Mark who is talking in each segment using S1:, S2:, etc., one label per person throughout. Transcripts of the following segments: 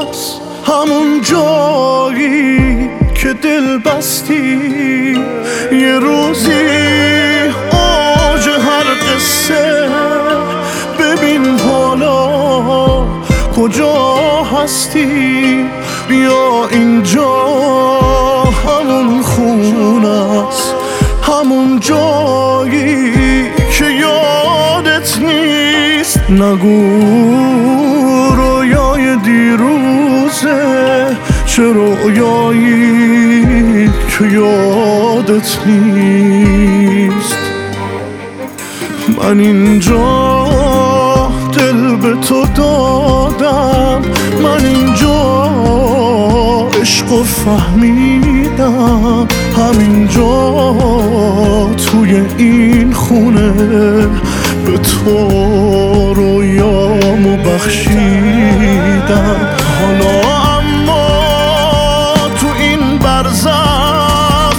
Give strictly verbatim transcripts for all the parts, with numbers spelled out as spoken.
S1: است، همون جایی که دل بستی. یه روزی اوج هر قصه، ببین حالا کجا هستی. بیا اینجا همون خونه است، همون جایی که یادت نیست. نگو رویای دیروزه، چه رویایی که یادت نیست. من اینجا دل به تو دادم، من اینجا عشقو فهمیدم، همینجا توی این خونه به تو رویامو بخشیدم. حالا اما تو این برزخ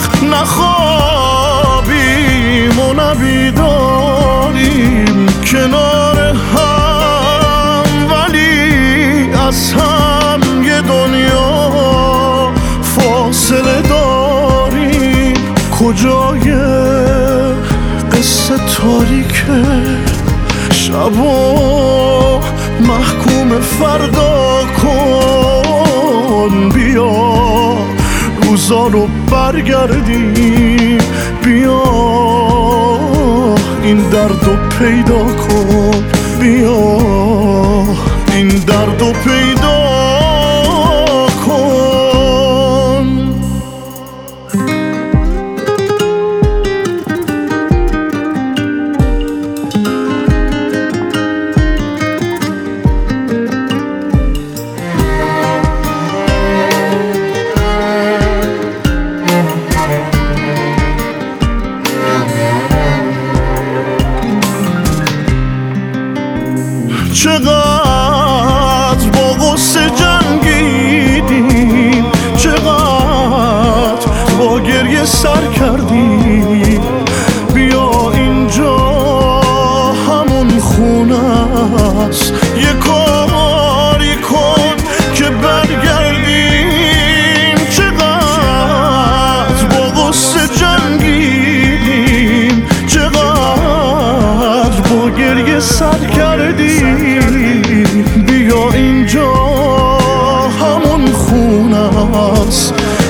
S1: نخوابیم و نبیداریم کنار هم، ولی از هم یه دنیا فاصله داریم. کجای قصه تاریکه، شبا محکوم فردا کن. بیا روزا رو برگردیم، بیا این درد رو پیدا کن. بیا این درد رو پیدا کن. چقدر با غصه جنگیدیم، چقدر با گریه سر کردیم. بیا اینجا همون خونه است، یه کاری کن که برگردیم. چقدر با غصه جنگیدیم، چقدر با گریه سر کردیم. بیا اینجا همون خونه است،